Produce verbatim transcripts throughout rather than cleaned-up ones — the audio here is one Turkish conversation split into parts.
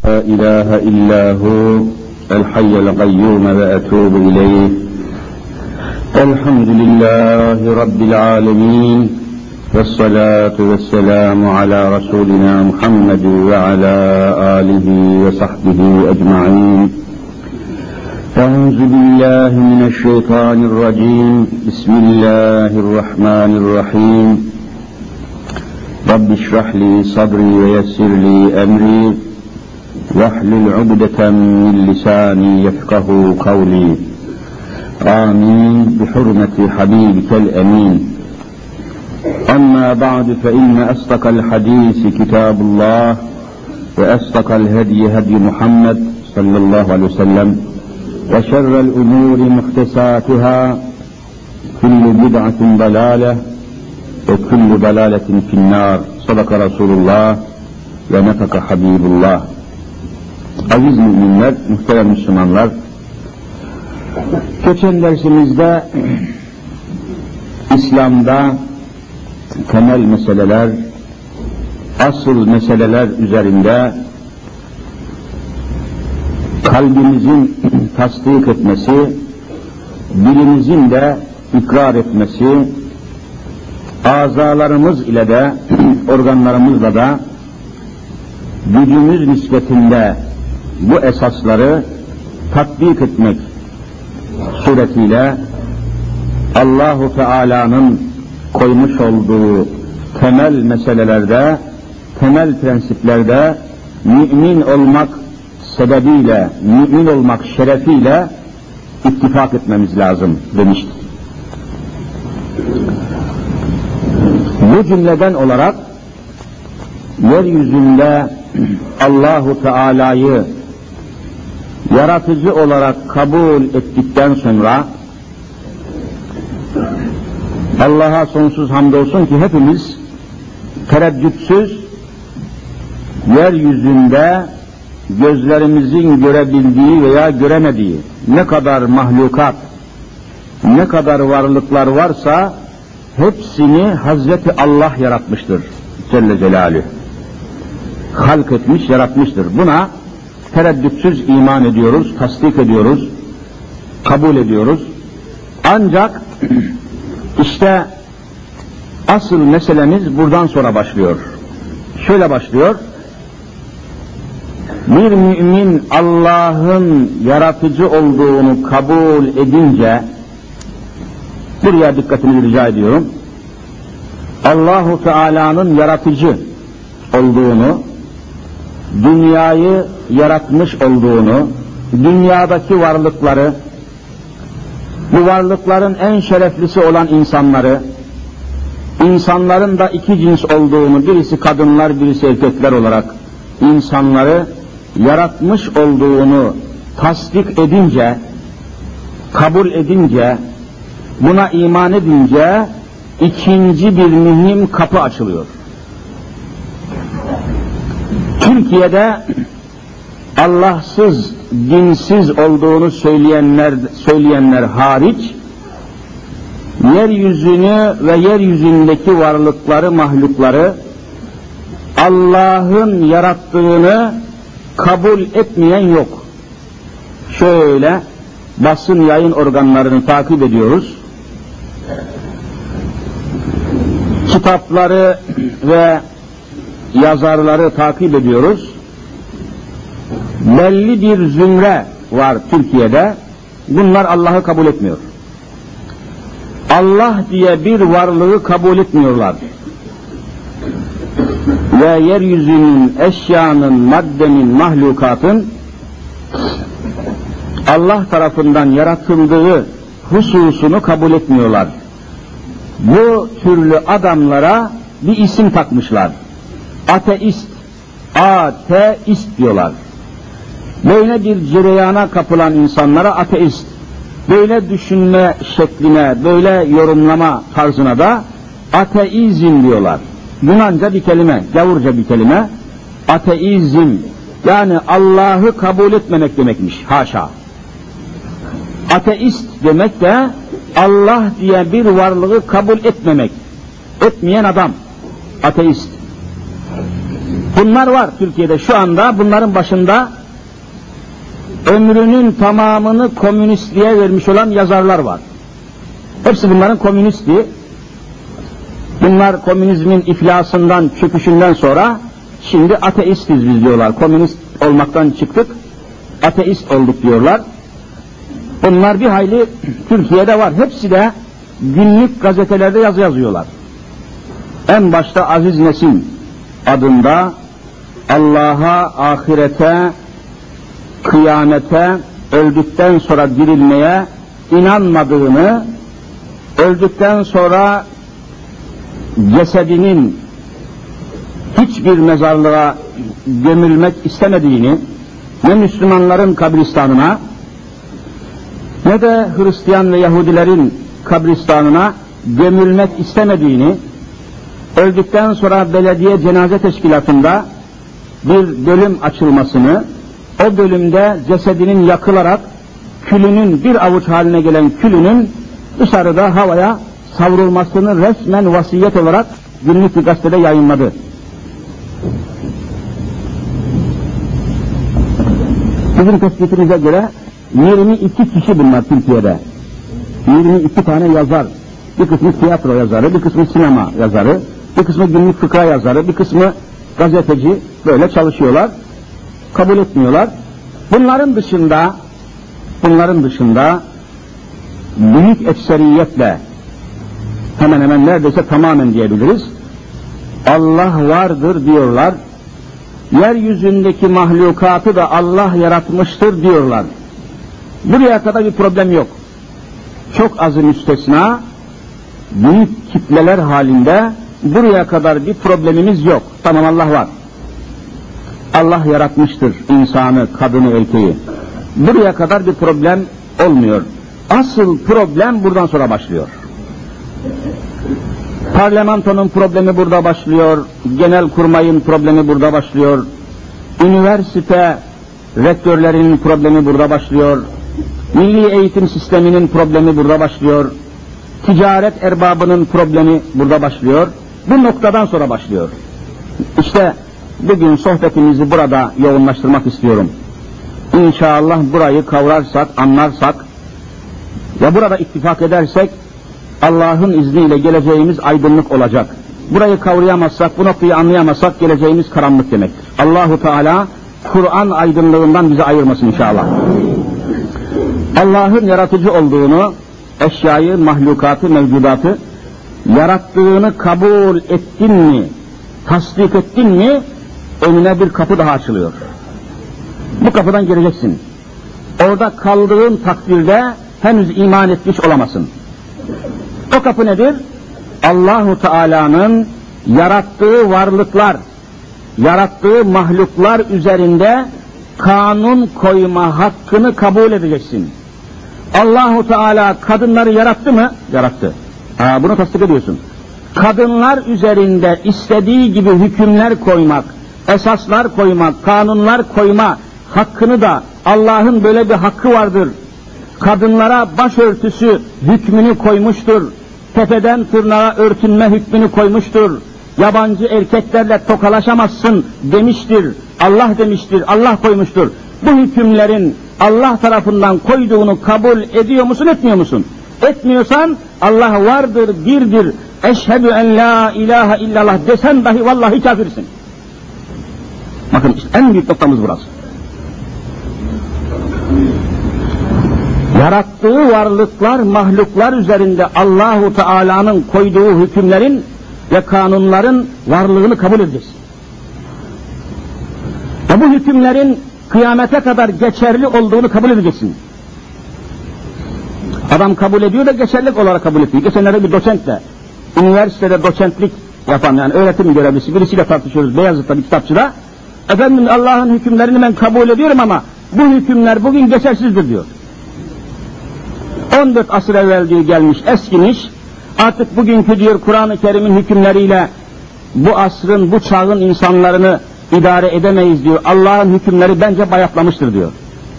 لا إله إلا هو الحي القيوم وأتوب إليه. الحمد لله رب العالمين والصلاة والسلام على رسولنا محمد وعلى آله وصحبه أجمعين. أعوذ بالله من الشيطان الرجيم. بسم الله الرحمن الرحيم. رب اشرح لي صدري ويسر لي أمري واحلل عقدة من لساني يفقه قولي. آمين بحرمة حبيبك الأمين. أما بعد فإن أصدق الحديث كتاب الله وأصدق الهدي هدي محمد صلى الله عليه وسلم وشر الأمور محدثاتها كل بدعة ضلالة وكل ضلالة في النار. صدق رسول الله ونفق حبيب الله. Aziz müminler, muhterem Müslümanlar, geçen dersimizde İslam'da temel meseleler, asıl meseleler üzerinde kalbimizin tasdik etmesi, dilimizin de ikrar etmesi, azalarımız ile de, organlarımızla da gücümüz nispetinde bu esasları tatbik etmek suretiyle Allah-u Teala'nın koymuş olduğu temel meselelerde, temel prensiplerde mümin olmak sebebiyle, mümin olmak şerefiyle ittifak etmemiz lazım demiştik. Bu cümleden olarak yeryüzünde Allah-u Teala'yı yaratıcı olarak kabul ettikten sonra Allah'a sonsuz hamdolsun ki hepimiz tereddütsüz yeryüzünde gözlerimizin görebildiği veya göremediği ne kadar mahlukat, ne kadar varlıklar varsa hepsini Hazreti Allah yaratmıştır Celle Celaluhu. Halk etmiş, yaratmıştır. Buna tereddütsüz iman ediyoruz, tasdik ediyoruz, kabul ediyoruz. Ancak işte asıl meselemiz buradan sonra başlıyor. Şöyle başlıyor. Bir mümin Allah'ın yaratıcı olduğunu kabul edince, buraya dikkatinizi rica ediyorum. Allah-u Teala'nın yaratıcı olduğunu, dünyayı yaratmış olduğunu, dünyadaki varlıkları, bu varlıkların en şereflisi olan insanları, insanların da iki cins olduğunu, birisi kadınlar, birisi erkekler olarak insanları yaratmış olduğunu tasdik edince, kabul edince, buna iman edince ikinci bir mühim kapı açılıyor. Türkiye'de Allahsız, dinsiz olduğunu söyleyenler, söyleyenler hariç, yeryüzünü ve yeryüzündeki varlıkları, mahlukları Allah'ın yarattığını kabul etmeyen yok. Şöyle basın yayın organlarını takip ediyoruz. Kitapları ve yazarları takip ediyoruz. Belli bir zümre var Türkiye'de. Bunlar Allah'ı kabul etmiyor. Allah diye bir varlığı kabul etmiyorlar. Ve yeryüzünün, eşyanın, maddenin, mahlukatın Allah tarafından yaratıldığı hususunu kabul etmiyorlar. Bu türlü adamlara bir isim takmışlar. Ateist, ateist diyorlar. Böyle bir cereyana kapılan insanlara ateist, böyle düşünme şekline, böyle yorumlama tarzına da ateizm diyorlar. Yunanca bir kelime, gavurca bir kelime, ateizm, yani Allah'ı kabul etmemek demekmiş, haşa. Ateist demek de Allah diye bir varlığı kabul etmemek, etmeyen adam, ateist. Bunlar var Türkiye'de şu anda. Bunların başında ömrünün tamamını komünistliğe vermiş olan yazarlar var. Hepsi bunların komünisti. Bunlar komünizmin iflasından, çöküşünden sonra şimdi ateistiz biz diyorlar. Komünist olmaktan çıktık, ateist olduk diyorlar. Bunlar bir hayli Türkiye'de var. Hepsi de günlük gazetelerde yazı yazıyorlar. En başta Aziz Nesin adında Allah'a, ahirete, kıyamete, öldükten sonra dirilmeye inanmadığını, öldükten sonra cesedinin hiçbir mezarlığa gömülmek istemediğini, ne Müslümanların kabristanına ne de Hristiyan ve Yahudilerin kabristanına gömülmek istemediğini, öldükten sonra belediye cenaze teşkilatında bir bölüm açılmasını, o bölümde cesedinin yakılarak külünün, bir avuç haline gelen külünün dışarıda havaya savrulmasını resmen vasiyet olarak günlük bir gazetede yayınladı. Bizim tespitimize göre yirmi iki kişi bunlar Türkiye'de. yirmi iki tane yazar. Bir kısmı tiyatro yazarı, bir kısmı sinema yazarı, bir kısmı günlük fıkra yazarı, bir kısmı gazeteci, böyle çalışıyorlar. Kabul etmiyorlar. Bunların dışında, bunların dışında büyük ekseriyetle, hemen hemen neredeyse tamamen diyebiliriz, Allah vardır diyorlar. Yeryüzündeki mahlukatı da Allah yaratmıştır diyorlar. Buraya kadar bir problem yok. Çok azı müstesna, büyük kitleler halinde buraya kadar bir problemimiz yok. Tamam, Allah var. Allah yaratmıştır insanı, kadını, erkeği. Buraya kadar bir problem olmuyor. Asıl problem buradan sonra başlıyor. Parlamentonun problemi burada başlıyor, genelkurmayın problemi burada başlıyor, üniversite rektörlerinin problemi burada başlıyor, milli eğitim sisteminin problemi burada başlıyor, ticaret erbabının problemi burada başlıyor, bu noktadan sonra başlıyor. İşte bugün sohbetimizi burada yoğunlaştırmak istiyorum. İnşallah burayı kavrarsak, anlarsak ve burada ittifak edersek Allah'ın izniyle geleceğimiz aydınlık olacak. Burayı kavrayamazsak, bu noktayı anlayamazsak geleceğimiz karanlık demektir. Allahu Teala Kur'an aydınlığından bizi ayırmasın inşallah. Allah'ın yaratıcı olduğunu, eşyayı, mahlukatı, mevcudatı yarattığını kabul ettin mi, tasdik ettin mi, önüne bir kapı daha açılıyor. Bu kapıdan gireceksin. Orada kaldığın takdirde henüz iman etmiş olamazsın. O kapı nedir? Allahu Teala'nın yarattığı varlıklar, yarattığı mahluklar üzerinde kanun koyma hakkını kabul edeceksin. Allahu Teala kadınları yarattı mı? Yarattı. Ha, bunu tasdik ediyorsun. Kadınlar üzerinde istediği gibi hükümler koymak, esaslar koymak, kanunlar koyma hakkını da Allah'ın böyle bir hakkı vardır. Kadınlara başörtüsü hükmünü koymuştur. Tepeden tırnağa örtünme hükmünü koymuştur. Yabancı erkeklerle tokalaşamazsın demiştir. Allah demiştir, Allah koymuştur. Bu hükümlerin Allah tarafından koyduğunu kabul ediyor musun, etmiyor musun? Etmiyorsan Allah vardır, birdir. Eşhedü en la ilahe illallah desen dahi vallahi kafirsin. Bakın işte en büyük noktamız burası. Yarattığı varlıklar, mahluklar üzerinde Allahu Teala'nın koyduğu hükümlerin ve kanunların varlığını kabul edeceksin. Ve bu hükümlerin kıyamete kadar geçerli olduğunu kabul edeceksin. Adam kabul ediyor da geçerlilik olarak kabul ediyor. Geçenlerde bir doçentle, üniversitede doçentlik yapan, yani öğretim görevlisi birisiyle tartışıyoruz Beyazıt'ta bir kitapçıda. Efendim, Allah'ın hükümlerini ben kabul ediyorum ama bu hükümler bugün geçersizdir diyor. on dört asır evvel diyor gelmiş, eskimiş, artık bugünkü diyor Kur'an-ı Kerim'in hükümleriyle bu asrın, bu çağın insanlarını idare edemeyiz diyor. Allah'ın hükümleri bence bayatlamıştır diyor.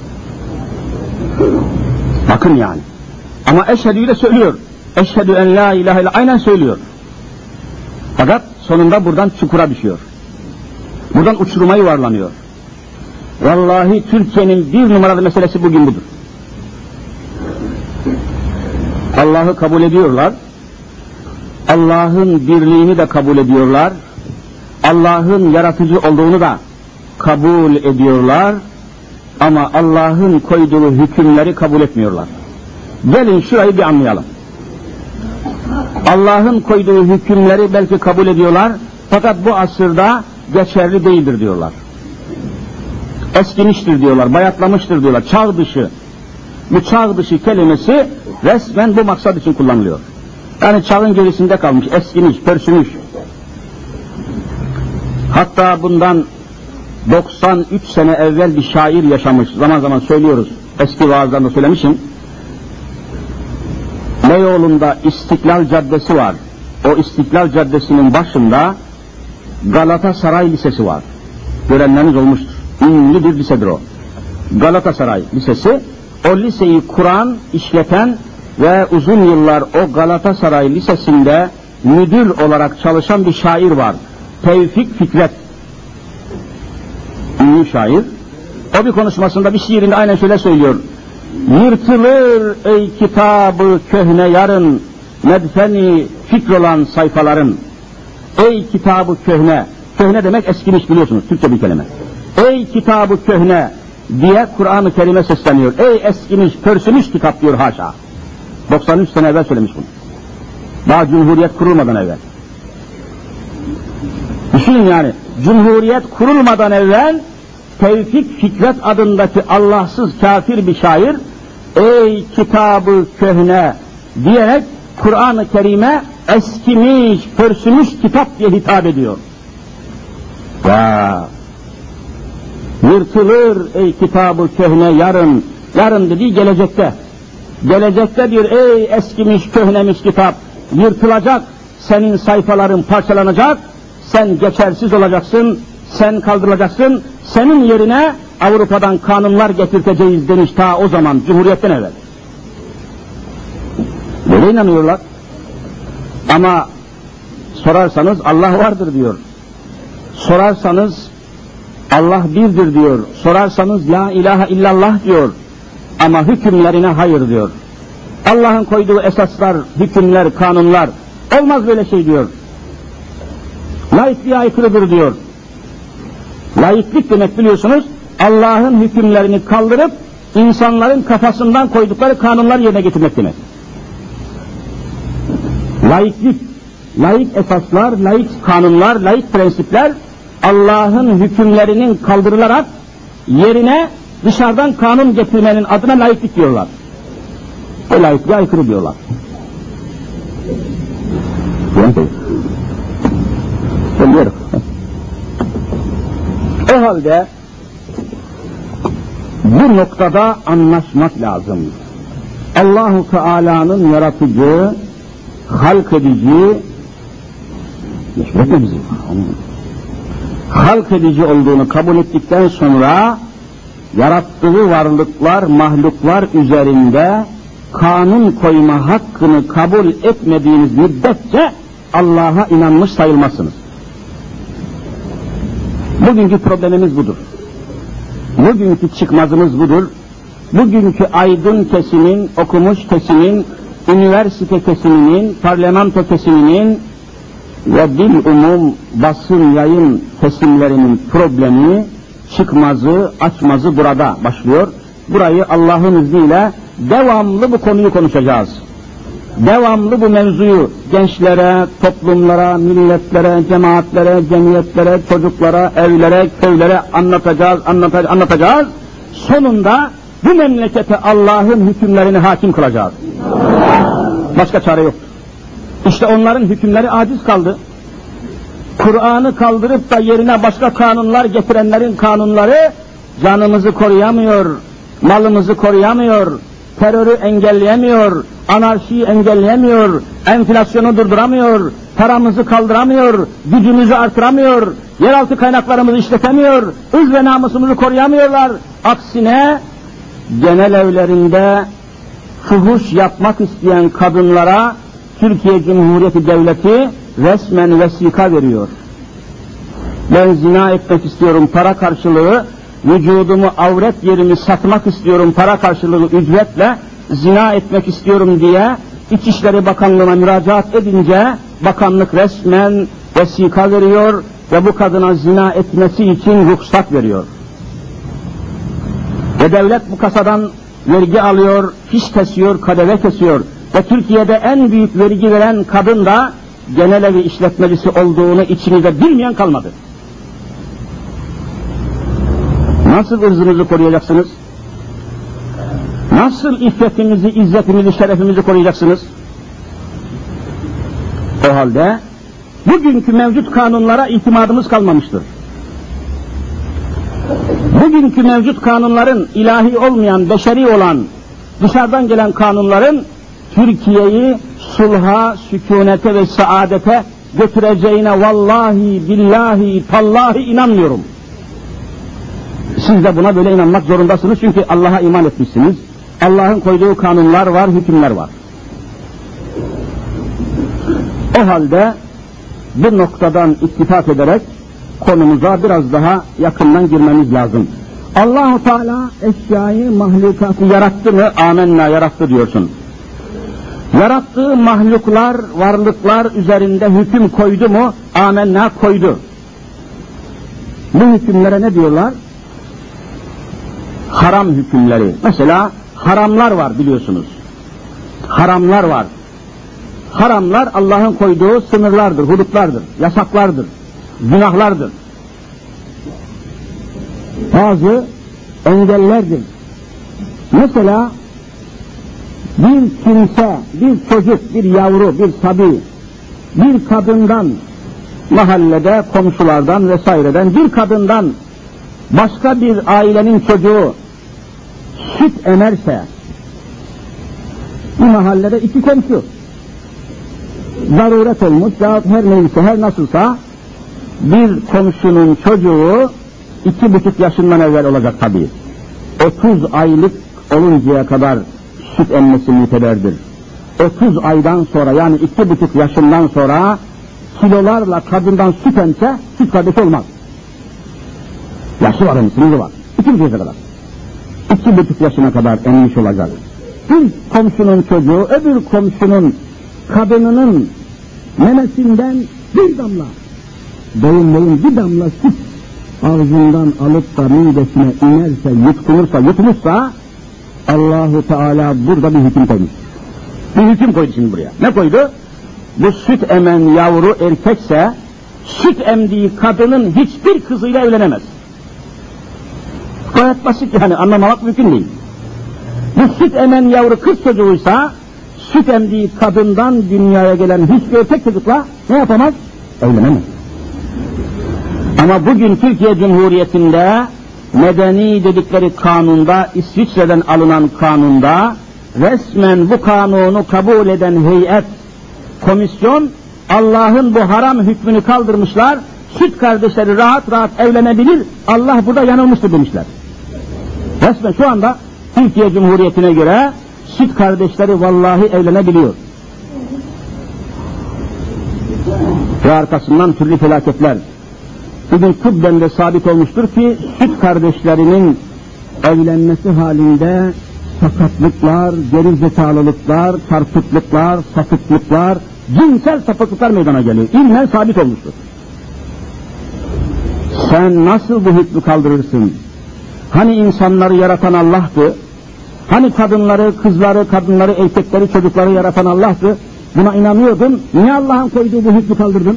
Bakın yani. Ama eşhedü'yü de söylüyor. Eşhedü en la ilahe illallah aynen söylüyor. Fakat sonunda buradan çukura düşüyor. Buradan uçuruma yuvarlanıyor. Vallahi Türkiye'nin bir numaralı meselesi bugün budur. Allah'ı kabul ediyorlar. Allah'ın birliğini de kabul ediyorlar. Allah'ın yaratıcı olduğunu da kabul ediyorlar. Ama Allah'ın koyduğu hükümleri kabul etmiyorlar. Gelin şurayı bir anlayalım. Allah'ın koyduğu hükümleri belki kabul ediyorlar, fakat bu asırda geçerli değildir diyorlar. Eskimiştir diyorlar, bayatlamıştır diyorlar, çağ dışı. Bu çağ dışı kelimesi resmen bu maksat için kullanılıyor. Yani çağın gerisinde kalmış, eskimiş, pörsümüş. Hatta bundan doksan üç sene evvel bir şair yaşamış, zaman zaman söylüyoruz, eski vaazlarında söylemişim. Beyoğlu'nda İstiklal Caddesi var. O İstiklal Caddesi'nin başında Galatasaray Lisesi var. Görenleriniz olmuştur. Ünlü bir lisedir o. Galatasaray Lisesi. O liseyi kuran, işleten ve uzun yıllar o Galatasaray Lisesi'nde müdür olarak çalışan bir şair var. Tevfik Fikret. Ünlü şair. O bir konuşmasında, bir şiirinde aynen şöyle söylüyor. Yırtılır ey kitabı köhne yarın, medfeni fikr olan sayfaların. Ey kitabı köhne, köhne demek eskimiş biliyorsunuz, Türkçe bir kelime. Ey kitabı köhne diye Kur'an-ı Kerim'e sesleniyor. Ey eskimiş, pörsümüş kitap diyor haşa. doksan üç sene evvel söylemiş bunu. Daha Cumhuriyet kurulmadan evvel. Düşünün yani, Cumhuriyet kurulmadan evvel Tevfik Fikret adındaki Allahsız kafir bir şair, ey kitabı köhne diyerek Kur'an-ı Kerim'e eskimiş, pörsümüş kitap diye hitap ediyor. Ya, yırtılır ey kitabı köhne yarın, yarın dediği gelecekte. Gelecekte diyor, ey eskimiş, köhnemiş kitap, yırtılacak, senin sayfaların parçalanacak, sen geçersiz olacaksın, sen kaldırılacaksın, senin yerine Avrupa'dan kanunlar getirteceğiz demiş ta o zaman, Cumhuriyet'ten evvel. Böyle inanıyorlar. Ama sorarsanız Allah vardır diyor. Sorarsanız Allah birdir diyor. Sorarsanız la ilahe illallah diyor. Ama hükümlerine hayır diyor. Allah'ın koyduğu esaslar, hükümler, kanunlar, olmaz böyle şey diyor. Laikliğe aykırıdır diyor. Laiklik demek biliyorsunuz, Allah'ın hükümlerini kaldırıp insanların kafasından koydukları kanunlar yerine getirmek demek. Laiklik, laik esaslar, laik kanunlar, laik prensipler Allah'ın hükümlerinin kaldırılarak yerine dışarıdan kanun getirmenin adına laiklik diyorlar. O laikliğe aykırı diyorlar. Söylüyorum. O halde bu noktada anlaşmak lazım. Allah-u Teala'nın yaratıcı, halk edici, bizi, halk edici olduğunu kabul ettikten sonra yarattığı varlıklar, mahluklar üzerinde kanun koyma hakkını kabul etmediğiniz müddetçe Allah'a inanmış sayılmazsınız. Bugünkü problemimiz budur. Bugünkü çıkmazımız budur. Bugünkü aydın kesimin, okumuş kesimin, üniversite kesiminin, parlamento kesiminin ve bilumum basın yayın kesimlerinin problemi, çıkmazı, açmazı burada başlıyor. Burayı Allah'ın izniyle devamlı bu konuyu konuşacağız. Devamlı bu mevzuyu gençlere, toplumlara, milletlere, cemaatlere, cemiyetlere, çocuklara, evlere, köylere anlatacağız, anlatacağız, anlatacağız. Sonunda bu memlekete Allah'ın hükümlerini hakim kılacağız. Başka çare yok. İşte onların hükümleri aciz kaldı. Kur'an'ı kaldırıp da yerine başka kanunlar getirenlerin kanunları canımızı koruyamıyor, malımızı koruyamıyor, terörü engelleyemiyor, anarşiyi engelleyemiyor, enflasyonu durduramıyor, paramızı kaldıramıyor, gücümüzü artıramıyor, yeraltı kaynaklarımızı işletemiyor, ırz ve namusumuzu koruyamıyorlar. Aksine genel evlerinde fuhuş yapmak isteyen kadınlara Türkiye Cumhuriyeti Devleti resmen vesika veriyor. Ben zina etmek istiyorum para karşılığı, vücudumu, avret yerimi satmak istiyorum para karşılığı ücretle, zina etmek istiyorum diye İçişleri Bakanlığı'na müracaat edince bakanlık resmen vesika veriyor ve bu kadına zina etmesi için ruhsat veriyor. Ve devlet bu kasadan vergi alıyor, fiş kesiyor, kadeve kesiyor. Ve Türkiye'de en büyük vergi veren kadın da genel evi işletmecisi olduğunu içinizde bilmeyen kalmadı. Nasıl ırzınızı koruyacaksınız? Nasıl iffetimizi, izzetimizi, şerefimizi koruyacaksınız? O halde bugünkü mevcut kanunlara itimadımız kalmamıştır. Bugünkü mevcut kanunların ilahi olmayan, beşeri olan, dışarıdan gelen kanunların Türkiye'yi sulha, sükunete ve saadete götüreceğine vallahi, billahi, tallahi inanmıyorum. Siz de buna böyle inanmak zorundasınız çünkü Allah'a iman etmişsiniz. Allah'ın koyduğu kanunlar var, hükümler var. O halde bu noktadan ittifak ederek konumuza biraz daha yakından girmemiz lazım. Allah-u Teala eşyayı, mahlukatı yarattı mı? Amenna, yarattı diyorsun. Yarattığı mahluklar, varlıklar üzerinde hüküm koydu mu? Amenna, koydu. Bu hükümlere ne diyorlar? Haram hükümleri. Mesela haramlar var biliyorsunuz. Haramlar var. Haramlar Allah'ın koyduğu sınırlardır, hudutlardır, yasaklardır, günahlardır. Bazı engellerdir. Mesela bir kimse, bir çocuk, bir yavru, bir sabi, bir kadından, mahallede, komşulardan vesaireden bir kadından başka bir ailenin çocuğu süt emerse, bu mahallede iki komşu, zaruret olmuş ya her neyse, her nasılsa bir komşunun çocuğu iki buçuk yaşından evvel olacak tabii. Otuz aylık oluncaya kadar süt emmesi müteberdir. Otuz aydan sonra yani iki buçuk yaşından sonra kilolarla kadından süt emse süt kardeşi olmaz. Yaşı var, sınırı var. İki buçuk yaşına kadar. İki buçuk yaşına kadar emmiş olacak. Bir komşunun çocuğu öbür komşunun kadınının memesinden bir damla, boyun boyun bir damla süt ağzından alıp da midesine inerse, yutkunursa, yutmuşsa Allah-u Teala burada bir hüküm koymuş. Bir hüküm koydu şimdi buraya. Ne koydu? Bu süt emen yavru erkekse süt emdiği kadının hiçbir kızıyla evlenemez. Gayet basit yani, anlamamak mümkün değil. Bu süt emen yavru kız çocuğuysa süt emdiği kadından dünyaya gelen hiçbir erkek çocukla ne yapamaz? Evlenemez. Ama bugün Türkiye Cumhuriyeti'nde medeni dedikleri kanunda, İsviçre'den alınan kanunda resmen bu kanunu kabul eden heyet, komisyon Allah'ın bu haram hükmünü kaldırmışlar, süt kardeşleri rahat rahat evlenebilir, Allah burada yanılmıştır demişler. Resmen şu anda Türkiye Cumhuriyeti'ne göre süt kardeşleri vallahi evlenebiliyor. Ve arkasından türlü felaketler. Bugün tıbben de sabit olmuştur ki süt kardeşlerinin evlenmesi halinde sakatlıklar, geri zekalılıklar, çarpıklıklar, sapıklıklar, cinsel sapıklıklar meydana geliyor. İlmen sabit olmuştur. Sen nasıl bu hükmü kaldırırsın? Hani insanları yaratan Allah'tı? Hani kadınları, kızları, kadınları, erkekleri, çocukları yaratan Allah'tı? Buna inanıyordun. Niye Allah'ın koyduğu bu hükmü kaldırdın?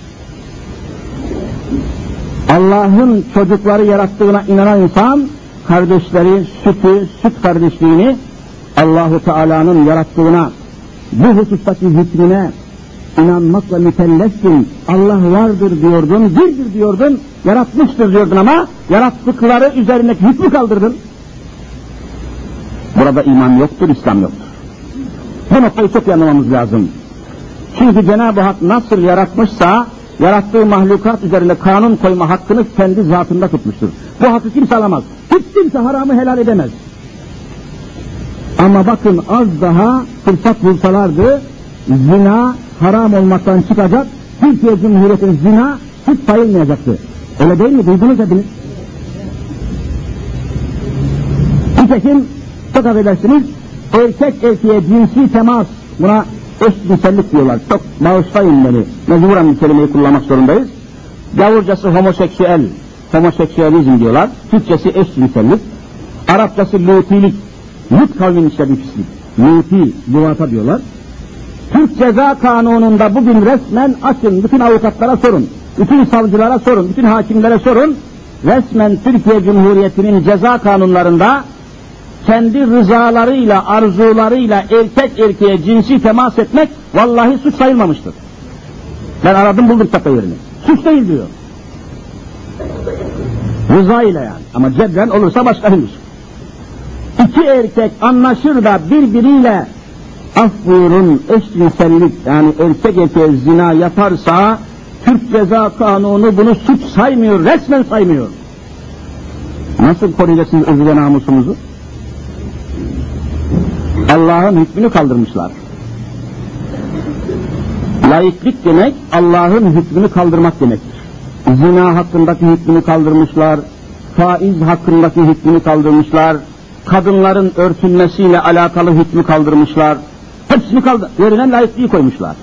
Allah'ın çocukları yarattığına inanan insan, kardeşleri, sütü, süt kardeşliğini Allah-u Teala'nın yarattığına, bu husustaki hükmüne inanmakla mükellefsin. Allah vardır diyordun, birdir diyordun, yaratmıştır diyordun ama yarattıkları üzerindeki hükmü kaldırdın. Burada iman yoktur, İslam yoktur. Bu noktayı çok iyi anlamamız lazım. Çünkü Cenab-ı Hak nasıl yaratmışsa, yarattığı mahlukat üzerinde kanun koyma hakkını kendi zatında tutmuştur. Bu hakkı kimse alamaz. Hiç kimse haramı helal edemez. Ama bakın az daha fırsat bulsalardı, zina haram olmaktan çıkacak, Türkiye Cumhuriyeti'nin zina hiç sayılmayacaktı. Öyle değil mi? Duydunuz hepiniz. Nitekim çok affedersiniz, erkek erkeğe cinsi temas, buna eşcinsellik diyorlar. Çok bağışlayın beni, mecburen bir kelimeyi kullanmak zorundayız. Yavurcası homoseksüel, homoseksüelizm diyorlar. Türkçesi eşcinsellik. Arapçası lutilik, lut kavminin işlediği pislik. Luti, luvata diyorlar. Türk Ceza Kanunu'nda bugün resmen açın, bütün avukatlara sorun, bütün savcılara sorun, bütün hakimlere sorun. Resmen Türkiye Cumhuriyeti'nin ceza kanunlarında kendi rızalarıyla, arzularıyla erkek erkeğe cinsi temas etmek vallahi suç sayılmamıştır. Ben aradım buldum kitapta yerini. Suç değil diyor. Rıza ile yani. Ama cebren olursa başkaymış. İki erkek anlaşır da birbiriyle af buyurun eşcinsellik, yani erkek erkeğe zina yaparsa Türk Ceza Kanunu bunu suç saymıyor, resmen saymıyor. Nasıl koruyacaksınız özü ve namusumuzu? Allah'ın hükmünü kaldırmışlar. Laiklik demek Allah'ın hükmünü kaldırmak demektir. Zina hakkındaki hükmünü kaldırmışlar, faiz hakkındaki hükmünü kaldırmışlar, kadınların örtünmesiyle alakalı hükmü kaldırmışlar. Hepsini kaldır, yerine laikliği koymuşlar.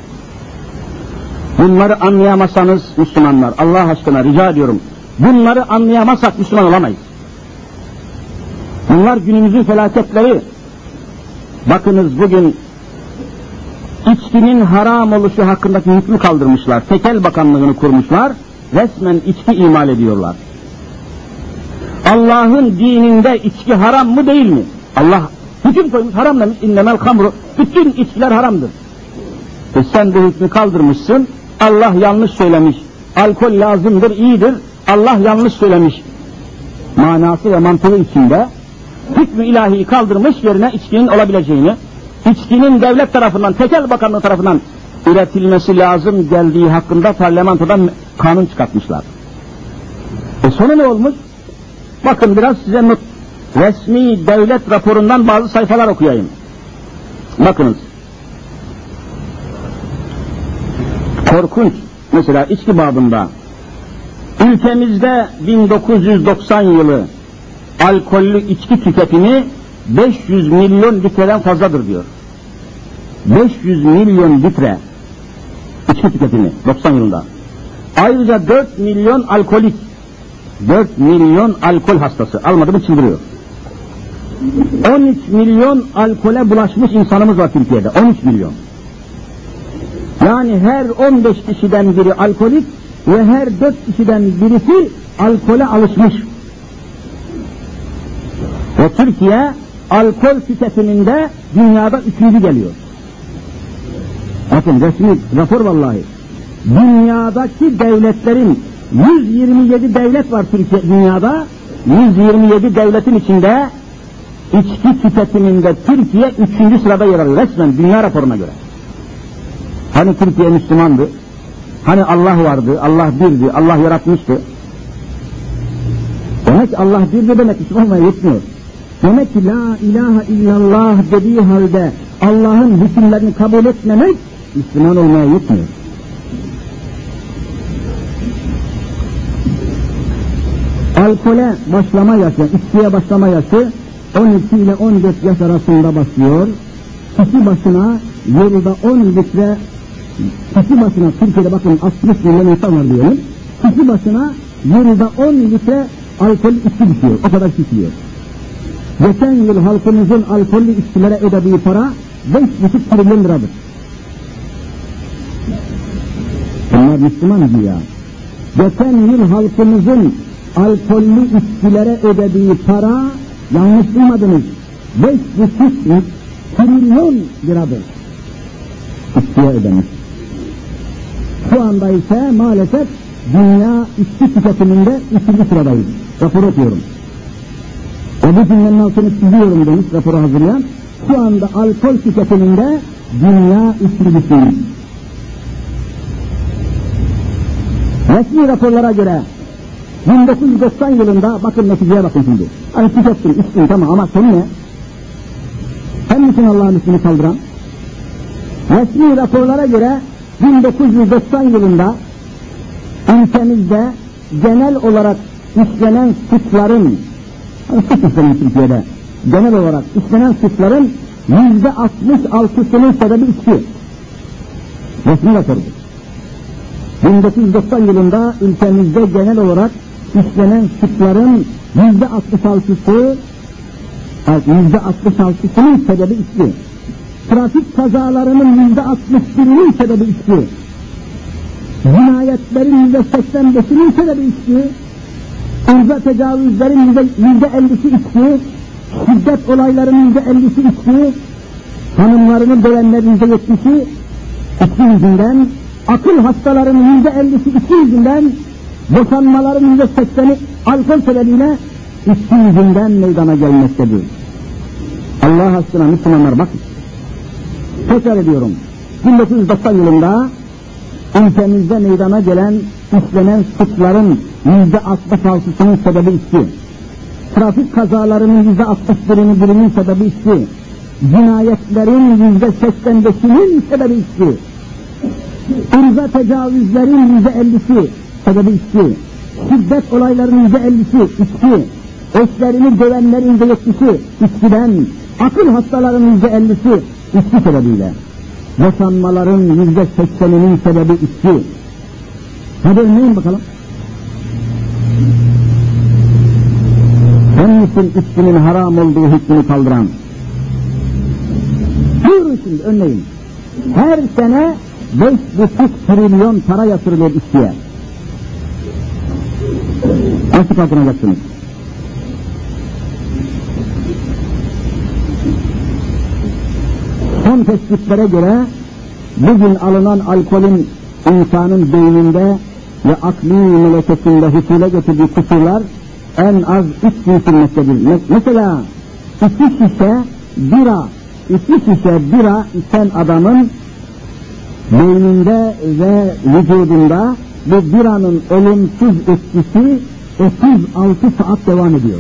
Bunları anlayamazsanız Müslümanlar, Allah aşkına rica ediyorum, bunları anlayamazsak Müslüman olamayız. Bunlar günümüzün felaketleri. Bakınız bugün içkinin haram oluşu hakkındaki hükmü kaldırmışlar. Tekel bakanlığını kurmuşlar. Resmen içki imal ediyorlar. Allah'ın dininde içki haram mı değil mi? Allah hüküm koymuş, haram demiş. İnnemel hamru. Bütün içkiler haramdır. E sen bu hükmü kaldırmışsın. Allah yanlış söylemiş. Alkol lazımdır, iyidir. Allah yanlış söylemiş. Manası ve mantığı içinde hükmü ilahiyi kaldırmış, yerine içkinin olabileceğini, içkinin devlet tarafından, Tekel Bakanlığı tarafından üretilmesi lazım geldiği hakkında parlamentodan kanun çıkartmışlar. E sonu ne olmuş? Bakın biraz size not, resmi devlet raporundan bazı sayfalar okuyayım. Bakınız. Korkunç. Mesela içki babında. Ülkemizde bin dokuz yüz doksan yılı alkollü içki tüketimi beş yüz milyon litreden fazladır diyor. beş yüz milyon litre içki tüketimi doksan yılında. Ayrıca dört milyon alkolik, dört milyon alkol hastası, almadı mı çıldırıyor. on üç milyon alkole bulaşmış insanımız var Türkiye'de, on üç milyon. Yani her on beş kişiden biri alkolik ve her dört kişiden birisi alkole alışmış. Ve Türkiye alkol tüketiminde dünyada üçüncü geliyor. Bakın resmi rapor vallahi. Dünyadaki devletlerin yüz yirmi yedi devlet var Türkiye dünyada. yüz yirmi yedi devletin içinde içki tüketiminde Türkiye üçüncü sırada yer alıyor. Resmen dünya raporuna göre. Hani Türkiye Müslümandı? Hani Allah vardı, Allah birdi, Allah yaratmıştı? Demek ki Allah birdi demek Müslüman olmaya yetmiyor. Demek ki la ilahe illallah dediği halde Allah'ın hükümlerini kabul etmemek Müslüman olmaya yetmiyor. Alkole başlama yaşı, içkiye başlama yaşı on iki ile on dört yaş arasında başlıyor. Kişi başına yılda on litre, kişi başına Türkiye'de bakın altmış milyon insan var diyelim. Kişi başına yılda on litre alkol içki düşüyor. O kadar düşüyor. Geçen yıl halkımızın alkollü içkilere ödediği para beş buçuk trilyon liradır. Bunlar Müslüman güya. Geçen yıl halkımızın alkollü içkilere ödediği para, yanlış duymadınız, beş buçuk trilyon liradır. İçkiye ödemiş. Şu anda ise maalesef dünya içki tüketiminde üçüncü sıradayız. Rapor okuyorum. Ve bu cümlenin altını çiziyorum demiş raporu hazırlayan. Şu anda alkol tüketiminde dünya üçüncüsüyüz. Resmi raporlara göre bin dokuz yüz doksan yılında, bakın neticeye bakın şimdi. Hani tükettin, içtin tamam ama sonu ne? Sen misin Allah'ın ismini kaldıran? Resmi raporlara göre bin dokuz yüz doksan yılında ülkemizde genel olarak işlenen suçların, hani suç işlenen Türkiye'de, genel olarak işlenen suçların yüzde altmış altısının sebebi içki. Resmi raporudur. bin dokuz yüz doksan yılında ülkemizde genel olarak işlenen suçların yüzde altmış altısı, yüzde altmış altısının sebebi içki. Trafik kazalarının yüzde altmış birinin sebebi içki. Cinayetlerin yüzde seksen beşinin sebebi içki. Irza tecavüzlerin yüzde ellisi içki. Şiddet olaylarının yüzde ellisi içki. Hanımlarını dövenlerin yüzde yetmişi içki yüzünden. Akıl hastalarının yüzde ellisi içki yüzünden. Boşanmaların yüzde sekseni alkol sebebiyle içki yüzünden meydana gelmektedir. Allah aşkına Müslümanlar bakın. Tekrar ediyorum. bin dokuz yüz doksan yılında ülkemizde meydana gelen, işlenen suçların yüzde altmış altısının sebebi içki. Trafik kazalarının yüzde altmış birinin birinin sebebi içki. Cinayetlerin yüzde seksen beşinin sebebi içki. Irza tecavüzlerin yüzde ellisi sebebi içki. Şiddet olaylarının yüzde ellisi içki. Eşlerini dövenlerin yüzde yetmişi içkiden. Akıl hastalarının yüzde ellisi içki sebebiyle. Boşanmaların yüzde sekseninin sebebi içki. Hadi örneğin bakalım. Onun için içkinin haram olduğu hükmünü kaldıran. Buyurun şimdi örneğin. Her sene beş buçuk trilyon para yatırılıyor içkiye. Nasıl kaldıracaksınız? Son tespitlere göre bugün alınan alkolün insanın beyninde ve akli melekesinde husule getirdiği kusurlar en az üç gün sürmektedir. Mesela iki şişe bira, iki şişe bira içen adamın beyninde ve vücudunda bu biranın olumsuz etkisi otuz altı saat devam ediyor.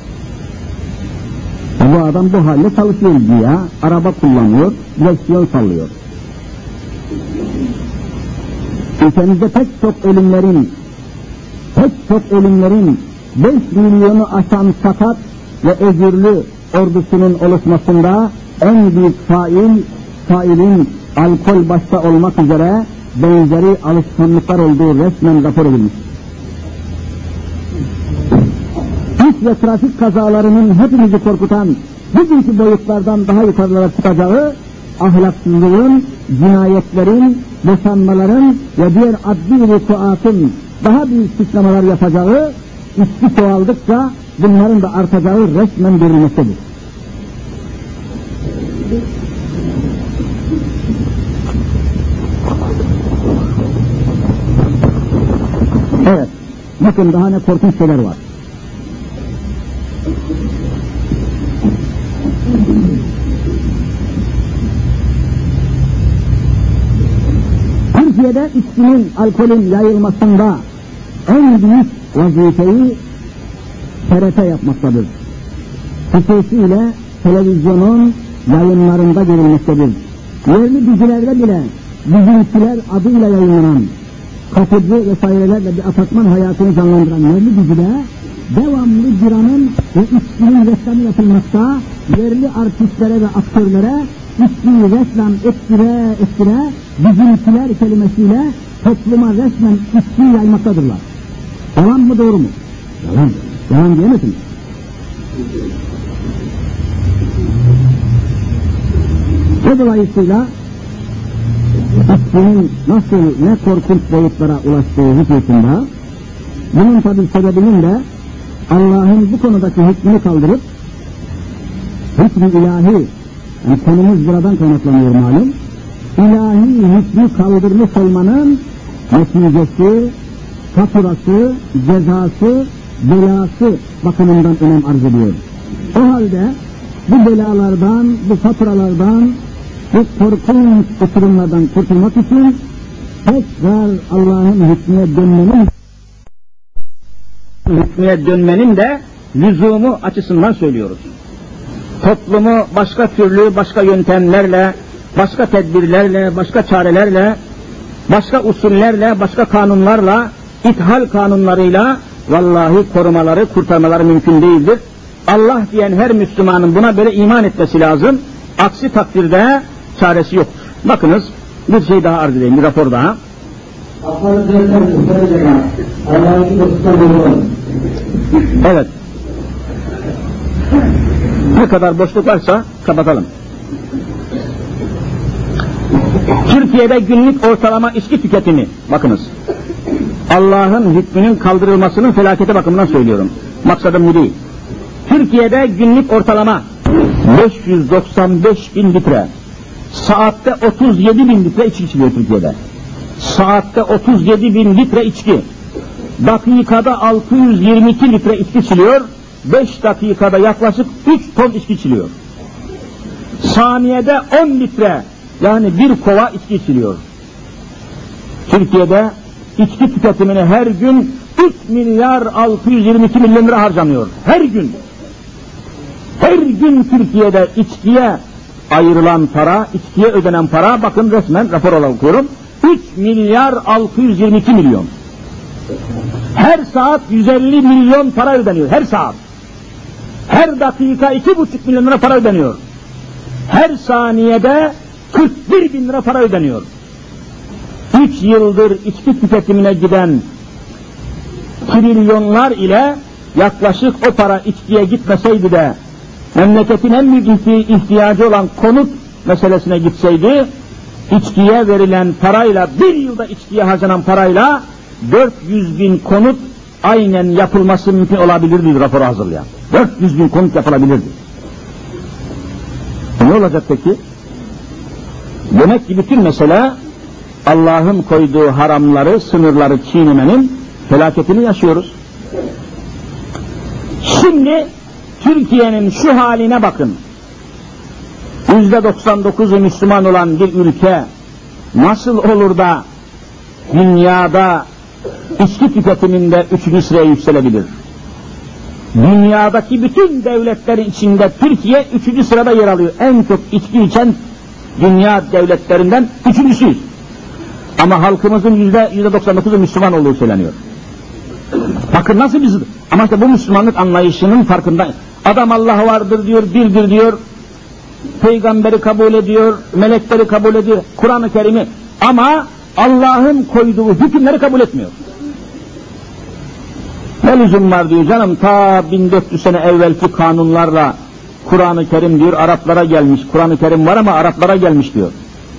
Bu adam bu halde çalışıyor diye, araba kullanıyor, direksiyon sallıyor. Ülkemizde pek çok ölümlerin, pek çok ölümlerin beş milyonu aşan sakat ve özürlü ordusunun oluşmasında en büyük fail, failin alkol başta olmak üzere benzeri alışkanlıklar olduğu resmen rapor edilmiş. İş ve trafik kazalarının hepimizi korkutan bugünkü boyutlardan daha yukarılara çıkacağı, ahlaksızlığın, cinayetlerin, boşanmaların ve diğer adli vukuatın daha büyük suçlamalar yapacağı, içki çoğaldıkça bunların da artacağı resmen görülmektedir. Evet, bakın daha ne korkunç şeyler var. Türkiye'de içkinin, alkolün yayılmasında en büyük vazifeyi T R T yapmaktadır. Hususiyle televizyonun yayınlarında görülmektedir. Yerli dizilerde bile bizimkiler adıyla yayınlanan, kapıcı vesairelerle bir apartman hayatını canlandıran yerli dizide devamlı biranın ve içkinin reklamı yapılmakta, yerli artistlere ve aktörlere içkiyi reklam ettire ettire bizimkiler kelimesiyle topluma resmen içkiyi yaymaktadırlar. Yalan mı doğru mu? Yalan. Yalan diyemezsiniz. Ve dolayısıyla içkinin nasıl ne korkunç boyutlara ulaştığı hususunda bunun tabi sebebinin de Allah'ın bu konudaki hükmünü kaldırıp hükmü ilahi, yani konumuz buradan kaynaklanıyor malum, ilahi hükmü kaldırmış olmanın neticesi, faturası, cezası, belası bakımından önem arz ediyor. O halde bu belalardan, bu faturalardan, bu korkunç uçurumlardan kurtulmak için tekrar Allah'ın hükmüne dönmenin hükmüne dönmenin de lüzumu açısından söylüyoruz. Toplumu başka türlü, başka yöntemlerle, başka tedbirlerle, başka çarelerle, başka usullerle, başka kanunlarla ithal kanunlarıyla vallahi korumaları, kurtarmaları mümkün değildir. Allah diyen her Müslümanın buna böyle iman etmesi lazım. Aksi takdirde çaresi yoktur. Bakınız bir şey daha arz edeyim, bir rapor daha. Evet. Ne kadar boşluk varsa kapatalım. Türkiye'de günlük ortalama içki tüketimi, bakınız, Allah'ın hükmünün kaldırılmasının felakete bakımından söylüyorum. Maksadım bu değil. Türkiye'de günlük ortalama beş yüz doksan beş bin litre, saatte otuz yedi bin litre içki içiliyor Türkiye'de. Saatte otuz yedi bin litre içki, dakikada altı yüz yirmi iki litre içki içiliyor, beş dakikada yaklaşık üç ton içki içiliyor. Saniyede on litre, yani bir kova içki içiliyor. Türkiye'de içki tüketimine her gün üç milyar altı yüz yirmi iki milyon lira harcanıyor. Her gün. Her gün Türkiye'de içkiye ayrılan para, içkiye ödenen para, bakın resmen rapor olarak okuyorum, üç milyar altı yüz yirmi iki milyon. Her saat yüz elli milyon para ödeniyor, her saat. Her dakika iki buçuk milyon lira para ödeniyor. Her saniyede kırk bir bin lira para ödeniyor. Üç yıldır içki tüketimine giden trilyonlar ile yaklaşık o para içkiye gitmeseydi de memleketin en büyük ihtiyacı olan konut meselesine gitseydi, içkiye verilen parayla, bir yılda içkiye harcanan parayla dört yüz bin konut aynen yapılması mümkün olabilirdi raporu hazırlayan. dört yüz bin konut yapılabilirdi. Ne olacak peki? Demek ki bütün mesele Allah'ın koyduğu haramları, sınırları çiğnemenin felaketini yaşıyoruz. Şimdi Türkiye'nin şu haline bakın. Yüzde doksan dokuzu Müslüman olan bir ülke nasıl olur da dünyada içki tüketiminde üçüncü sıraya yükselebilir? Dünyadaki bütün devletlerin içinde Türkiye üçüncü sırada yer alıyor. En çok içki içen dünya devletlerinden üçüncüsüyüz. Ama halkımızın yüzde yüzde doksan dokuzu Müslüman olduğu söyleniyor. Bakın nasıl biz, ama işte bu Müslümanlık anlayışının farkındayız. Adam Allah vardır diyor, birdir diyor, peygamberi kabul ediyor, melekleri kabul ediyor, Kur'an-ı Kerim'i, ama Allah'ın koyduğu hükümleri kabul etmiyor. Ne lüzum var diyor canım, ta bin dört yüz sene evvelki kanunlarla Kur'an-ı Kerim diyor Araplara gelmiş, Kur'an-ı Kerim var ama Araplara gelmiş diyor.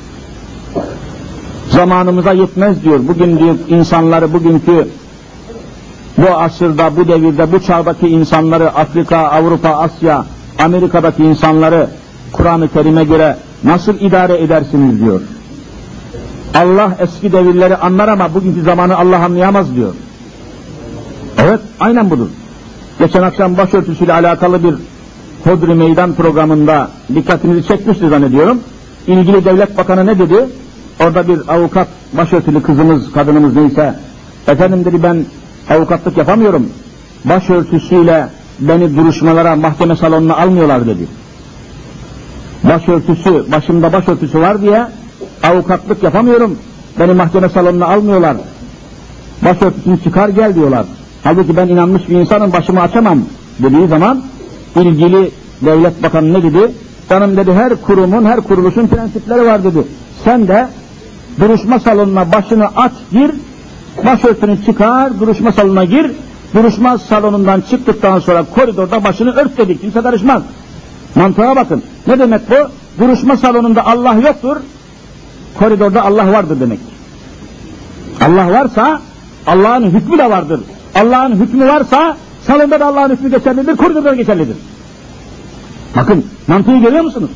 Zamanımıza yetmez diyor, bugün diyor insanları, bugünkü bu asırda, bu devirde, bu çağdaki insanları, Afrika, Avrupa, Asya, Amerika'daki insanları Kur'an-ı Kerim'e göre nasıl idare edersiniz diyor. Allah eski devirleri anlar ama bugünkü zamanı Allah anlayamaz diyor. Evet, aynen budur. Geçen akşam başörtüsüyle alakalı bir Hodri Meydan programında dikkatinizi çekmiştir zannediyorum. İlgili devlet bakanı ne dedi? Orada bir avukat, başörtülü kızımız, kadınımız neyse, efendim dedi, ben avukatlık yapamıyorum, başörtüsüyle beni duruşmalara, mahkeme salonuna almıyorlar dedi. Başörtüsü, başımda başörtüsü var diye avukatlık yapamıyorum, beni mahkeme salonuna almıyorlar, başörtüsünü çıkar gel diyorlar. Halbuki ben inanmış bir insanım, başımı açamam dediği zaman ilgili devlet bakanı ne dedi? Canım dedi, her kurumun, her kuruluşun prensipleri var dedi. Sen de duruşma salonuna başını aç gir, başörtünü çıkar, duruşma salonuna gir, duruşma salonundan çıktıktan sonra koridorda başını ört dedik, kimse karışmaz. Mantığa bakın. Ne demek bu? Duruşma salonunda Allah yoktur, koridorda Allah vardır demek. Allah varsa Allah'ın hükmü de vardır. Allah'ın hükmü varsa salonda da Allah'ın hükmü geçerlidir, koridorda da geçerlidir. Bakın, mantığı görüyor musunuz?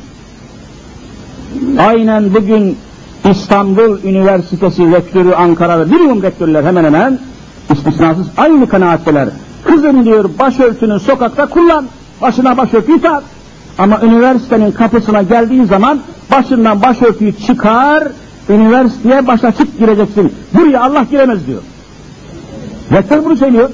Aynen bugün İstanbul Üniversitesi rektörü, Ankara'da minimum rektörler hemen hemen istisnasız aynı kanaatteler. Kızım diyor, başörtünü sokakta kullan, başına başörtüyü tak. Ama üniversitenin kapısına geldiğin zaman başından başörtüyü çıkar, üniversiteye baş açık gireceksin. Buraya Allah giremez diyor. Rektör bunu söylüyor.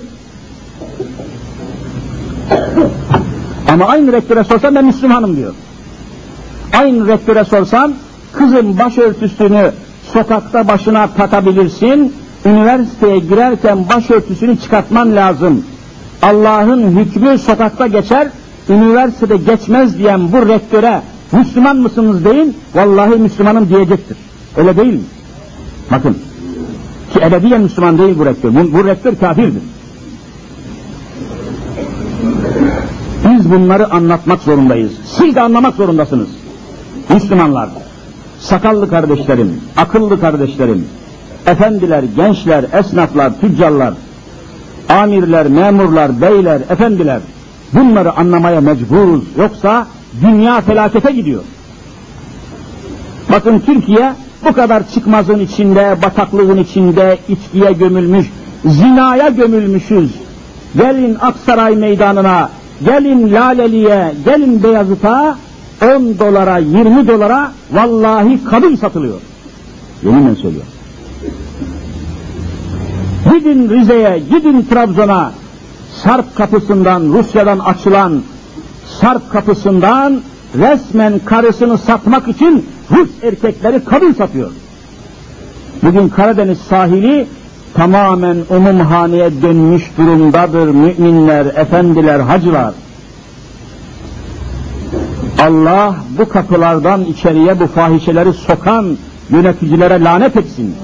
Ama aynı rektöre sorsam ben Müslümanım diyor. Aynı rektöre sorsam, kızım başörtüsünü sokakta başına takabilirsin üniversiteye girerken başörtüsünü çıkartman lazım. Allah'ın hükmü sokakta geçer, üniversitede geçmez diyen bu rektöre Müslüman mısınız deyin, vallahi Müslümanım diyecektir. Öyle değil mi? Bakın, ki ebediyen Müslüman değil bu rektör, bu, bu rektör kafirdir. Biz bunları anlatmak zorundayız. Siz de anlamak zorundasınız. Müslümanlar, sakallı kardeşlerim, akıllı kardeşlerim, efendiler, gençler, esnaflar, tüccarlar, amirler, memurlar, beyler, efendiler, bunları anlamaya mecburuz. Yoksa dünya felakete gidiyor. Bakın Türkiye bu kadar çıkmazın içinde, bataklığın içinde, içkiye gömülmüş, zinaya gömülmüşüz. Gelin Aksaray meydanına, gelin Laleli'ye, gelin Beyazıt'a, on dolara, yirmi dolara vallahi kadın satılıyor. Yeminle söylüyorum. Gidin Rize'ye, gidin Trabzon'a, Sarp kapısından, Rusya'dan açılan Sarp kapısından resmen karısını satmak için Rus erkekleri kadın satıyor. Bugün Karadeniz sahili tamamen umumhaneye dönmüş durumdadır müminler, efendiler, hacılar. Allah bu kapılardan içeriye bu fahişeleri sokan yöneticilere lanet etsin.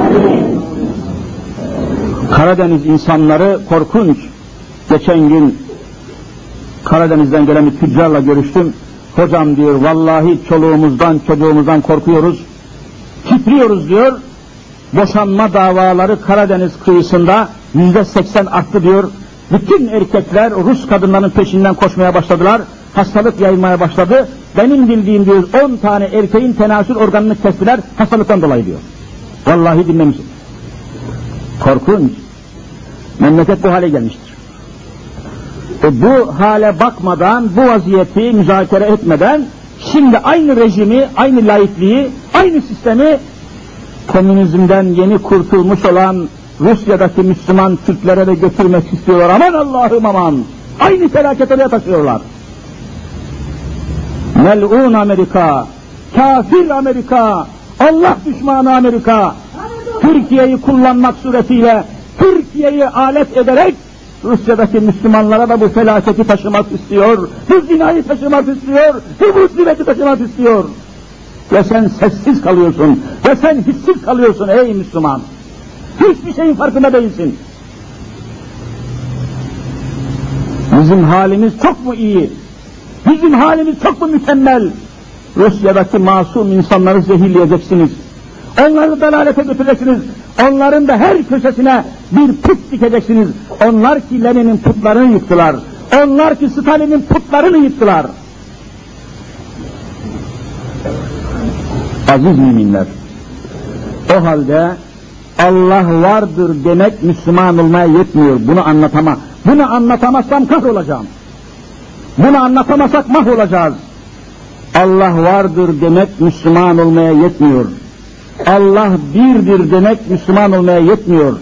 Karadeniz insanları korkunç. Geçen gün Karadeniz'den gelen bir tüccarla görüştüm. Hocam diyor, vallahi çoluğumuzdan, çocuğumuzdan korkuyoruz. Titriyoruz diyor. Boşanma davaları Karadeniz kıyısında yüzde seksen arttı diyor. Bütün erkekler Rus kadınların peşinden koşmaya başladılar. Hastalık yayılmaya başladı. Benim bildiğim diyor on tane erkeğin tenasül organını kestiler hastalıktan dolayı diyor. Vallahi dinlemişim. Korkunç. Memleket bu hale gelmiştir. E bu hale bakmadan, bu vaziyeti müzakere etmeden, şimdi aynı rejimi, aynı laikliği, aynı sistemi komünizmden yeni kurtulmuş olan Rusya'daki Müslüman Türklere de götürmek istiyorlar. Aman Allah'ım aman! Aynı felakete de taşıyorlar. Mel'un Amerika, kafir Amerika, Allah düşmanı Amerika, Türkiye'yi kullanmak suretiyle, Türkiye'yi alet ederek Rusya'daki Müslümanlara da bu felaketi taşımak istiyor, bu zinayı taşımak istiyor, bu musibeti taşımak istiyor. Ve sen sessiz kalıyorsun, ve sen hissiz kalıyorsun ey Müslüman. Hiçbir şeyin farkında değilsin. Bizim halimiz çok mu iyi? Bizim halimiz çok mu mükemmel? Rusya'daki masum insanları zehirleyeceksiniz. Onları dalalete götüreceksiniz. Onların da her köşesine bir put dikeceksiniz. Onlar ki Lenin'in putlarını yıktılar. Onlar ki Stalin'in putlarını yıktılar. Aziz müminler, o halde Allah vardır demek Müslüman olmaya yetmiyor. Bunu anlatama. Bunu anlatamazsam kahrolacağım. Bunu anlatamazsak mahvolacağız. Allah vardır demek Müslüman olmaya yetmiyor. Allah birdir demek Müslüman olmaya yetmiyor.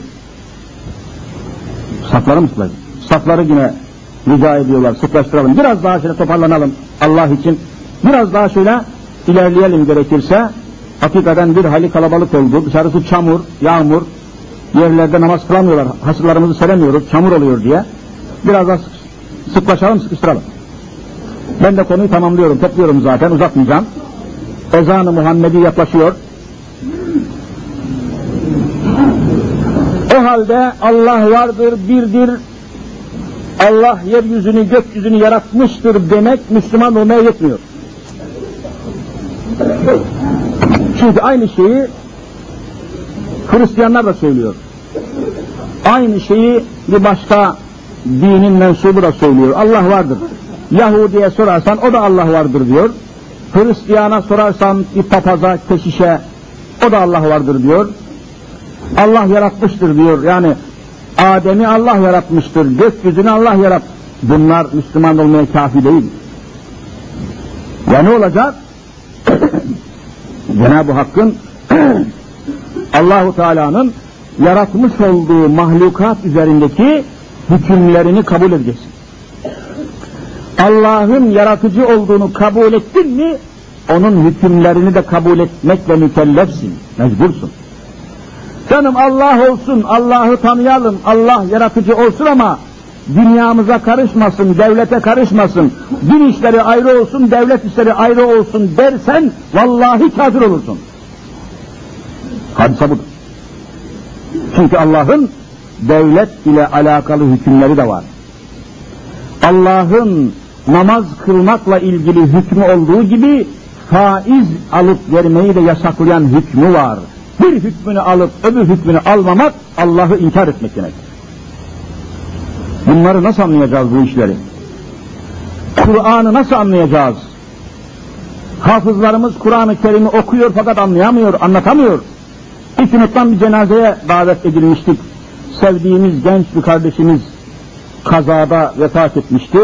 Safları mı sıklaştıralım? Safları yine rica ediyorlar, sıklaştıralım. Biraz daha şöyle toparlanalım Allah için. Biraz daha şöyle ilerleyelim gerekirse. Hakikaten bir hayli kalabalık oldu. Dışarısı çamur, yağmur. Yerlerde namaz kılamıyorlar. Hasırlarımızı seremiyoruz, çamur oluyor diye. Biraz daha sıklaşalım, sıkıştıralım. Ben de konuyu tamamlıyorum, topluyorum zaten, uzatmayacağım. Ezan-ı Muhammedi yaklaşıyor. O halde Allah vardır, birdir, Allah yeryüzünü, gökyüzünü yaratmıştır demek Müslüman olmaya yetmiyor. Çünkü aynı şeyi Hristiyanlar da söylüyor. Aynı şeyi bir başka dinin mensubu da söylüyor. Allah vardır. Yahudi'ye sorarsan o da Allah vardır diyor. Hristiyana sorarsan bir papaza, keşişe o da Allah vardır diyor. Allah yaratmıştır diyor. Yani Adem'i Allah yaratmıştır. Gökyüzünü Allah yarat. Bunlar Müslüman olmaya kafi değil. Ya ne olacak? Cenab-ı Hakk'ın Allahu Teala'nın yaratmış olduğu mahlukat üzerindeki hükümlerini kabul edeceksin. Allah'ın yaratıcı olduğunu kabul ettin mi, onun hükümlerini de kabul etmekle mükellefsin, mecbursun. Canım Allah olsun, Allah'ı tanıyalım, Allah yaratıcı olsun ama dünyamıza karışmasın, devlete karışmasın, din işleri ayrı olsun, devlet işleri ayrı olsun dersen vallahi kafir olursun. Hadise budur. Çünkü Allah'ın devlet ile alakalı hükümleri de var. Allah'ın namaz kılmakla ilgili hükmü olduğu gibi faiz alıp vermeyi de yasaklayan hükmü var. Bir hükmünü alıp öbür hükmünü almamak Allah'ı inkar etmek demek. Bunları nasıl anlayacağız bu işleri? Kur'an'ı nasıl anlayacağız? Hafızlarımız Kur'an-ı Kerim'i okuyor fakat anlayamıyor, anlatamıyor. İstinat'tan bir cenazeye davet edilmiştik. Sevdiğimiz genç bir kardeşimiz kazada vefat etmişti.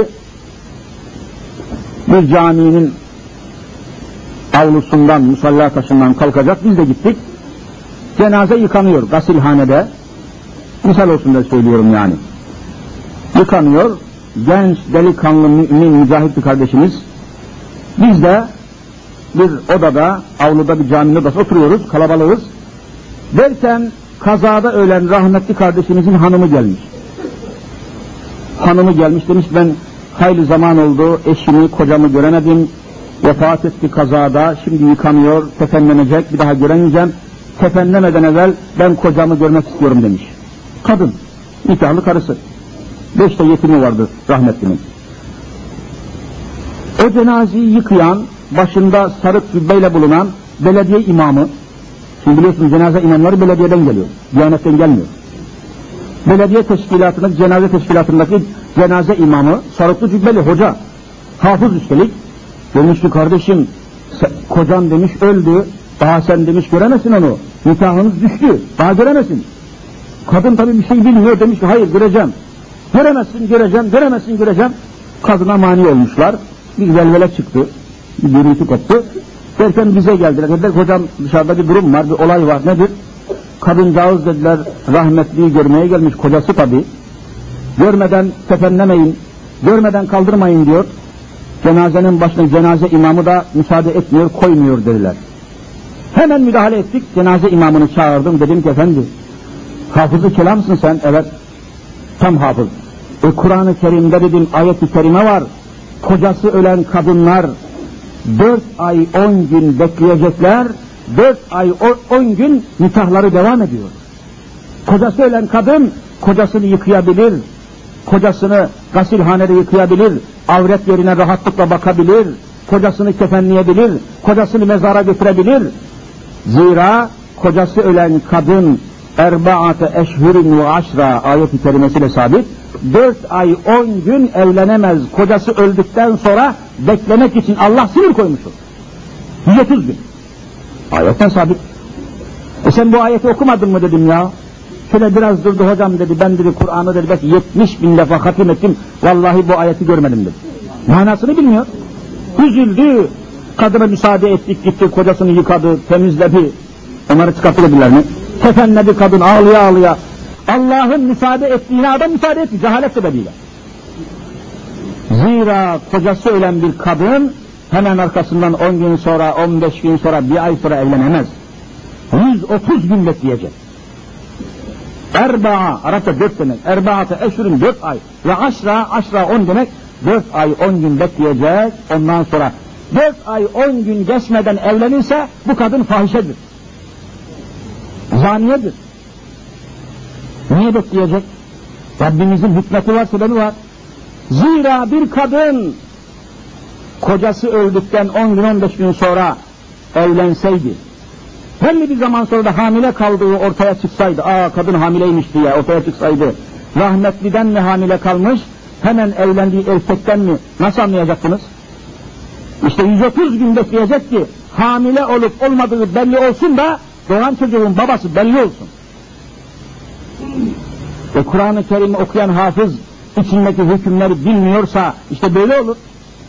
Bir caminin avlusundan, musalla taşından kalkacak, biz de gittik. Cenaze yıkanıyor gasilhanede. Misal olsun da söylüyorum yani. Yıkanıyor, genç, delikanlı, mümin, mücahit bir kardeşimiz. Biz de bir odada, avluda bir caminin odası oturuyoruz, kalabalığız. Derken kazada ölen rahmetli kardeşimizin hanımı gelmiş. Hanımı gelmiş demiş, ben hayli zaman oldu, eşimi, kocamı göremedim. Vefat etti kazada, şimdi yıkanıyor, kefenlenecek, bir daha göremeyeceğim. Kefenlemeden evvel ben kocamı görmek istiyorum demiş. Kadın, nikahlı karısı. Beş de yetimi vardı rahmetlinin. O cenazeyi yıkayan, başında sarık cübbeyle bulunan belediye imamı, şimdi biliyorsunuz cenaze imamları belediyeden geliyor, Diyanet'ten gelmiyor. Belediye teşkilatındaki, cenaze teşkilatındaki cenaze imamı, sarıklı cübbeli hoca, hafız üstelik, demişti kardeşim, kocan demiş öldü, daha sen demiş göremezsin onu, nikahınız düştü, daha göremezsin. Kadın tabii bir şey bilmiyor, demiş ki hayır göreceğim. Göremezsin, göreceğim, göremezsin, göreceğim. Kadına mani olmuşlar, bir velvele çıktı, bir gürültü koptu. Derken bize geldiler, dediler hocam dışarıda bir durum var, bir olay var, nedir? Kadıncağız dediler, rahmetliyi görmeye gelmiş, kocası tabii. Görmeden kefenlemeyin, görmeden kaldırmayın diyor. Cenazenin başına cenaze imamı da müsaade etmiyor, koymuyor dediler. Hemen müdahale ettik, cenaze imamını çağırdım, dedim ki efendi, hafız-ı kelamsın sen, evet, tam hafız. E, Kur'an-ı Kerim'de dedim ayet-i kerime var, kocası ölen kadınlar dört ay on gün bekleyecekler, dört ay on gün nikahları devam ediyor. Kocası ölen kadın kocasını yıkayabilir, kocasını gasilhanede yıkayabilir, avret yerine rahatlıkla bakabilir, kocasını kefenleyebilir, kocasını mezara götürebilir. Zira kocası ölen kadın erbaate eşhurun ve aşra ayet-i kerimesiyle sabit, dört ay on gün evlenemez, kocası öldükten sonra beklemek için Allah sınır koymuştur. yüz otuz gün. Ayetten sabit. E sen bu ayeti okumadın mı dedim ya. Şöyle biraz durdu hocam dedi, ben dedi Kur'an'ı dedi belki yetmiş bin defa hatim ettim, vallahi bu ayeti görmedim dedi. Manasını bilmiyor. Üzüldü, kadına müsaade ettik, gitti, kocasını yıkadı, temizledi. Onları çıkarttılar mi? Kefenledi kadın ağlıya ağlıya. Allah'ın müsaade ettiğine adam müsaade etti, cehalet sebebiyle. Zira kocası ölen bir kadın hemen arkasından on gün sonra, on beş gün sonra, bir ay sonra evlenemez. yüz otuz gün bekleyecek. Erba'a, Arapça dört demek, erbaate eşhurun dört ay ve aşra, aşra on demek, dört ay on gün bekleyecek, ondan sonra dört ay on gün geçmeden evlenirse bu kadın fahişedir. Zaniyedir. Niye bekleyecek? Rabbimizin hikmeti var, sebebi var. Zira bir kadın kocası öldükten on gün on beş gün sonra evlenseydi, belli bir zaman sonra da hamile kaldığı ortaya çıksaydı, aa kadın hamileymiş diye ortaya çıksaydı, rahmetliden mi hamile kalmış, hemen evlendiği erkekten mi, nasıl anlayacaksınız? İşte yüz otuz gün bekleyecek ki hamile olup olmadığı belli olsun da doğan çocuğun babası belli olsun. Ve Kur'an-ı Kerim'i okuyan hafız içindeki hükümleri bilmiyorsa işte böyle olur.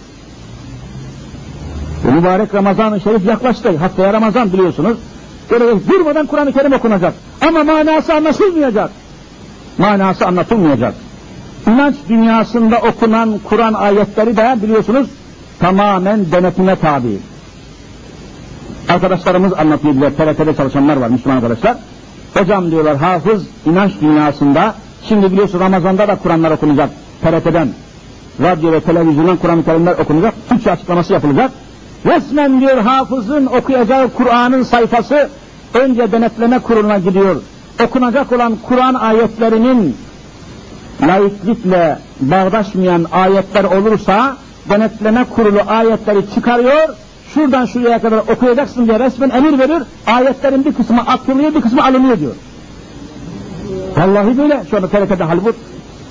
Ve mübarek Ramazan-ı Şerif yaklaştı. Haftaya Ramazan biliyorsunuz. Böyle durmadan Kur'an-ı Kerim okunacak. Ama manası anlaşılmayacak. Manası anlatılmayacak. İnanç dünyasında okunan Kur'an ayetleri de biliyorsunuz tamamen denetime tabi. Arkadaşlarımız anlatıyorlar, T R T'de çalışanlar var, Müslüman arkadaşlar. Hocam diyorlar, hafız inanç dünyasında, şimdi biliyorsun Ramazan'da da Kur'anlar okunacak, T R T'den, radyo ve televizyondan Kur'an-ı Kerimler okunacak, Türkçe açıklaması yapılacak. Resmen diyor, hafızın okuyacağı Kur'an'ın sayfası önce denetleme kuruluna gidiyor. Okunacak olan Kur'an ayetlerinin laiklikle bağdaşmayan ayetler olursa, denetleme kurulu ayetleri çıkarıyor, şuradan şuraya kadar okuyacaksın diye resmen emir verir, ayetlerin bir kısmı atılıyor, bir kısmı alınıyor diyor. Vallahi böyle, şu anda T R T'de hal bu.